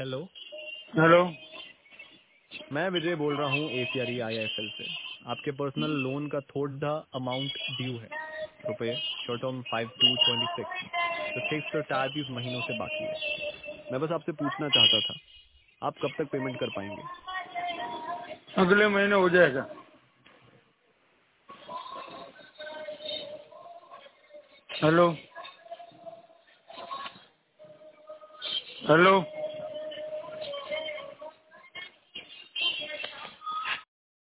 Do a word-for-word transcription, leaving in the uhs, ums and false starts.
Hello. Hello. मैं विजय बोल रहा हूँ एसीआरई आईआईएफएल से। आपके पर्सनल लोन का थोड़ा अमाउंट ड्यू है, रुपए short term five two twenty six जो छह सौ चालीस महीनों से बाकी है। मैं बस आपसे पूछना चाहता था, आप कब तक पेमेंट कर पाएंगे? अगले महीने हो जाएगा। हेलो। हेलो।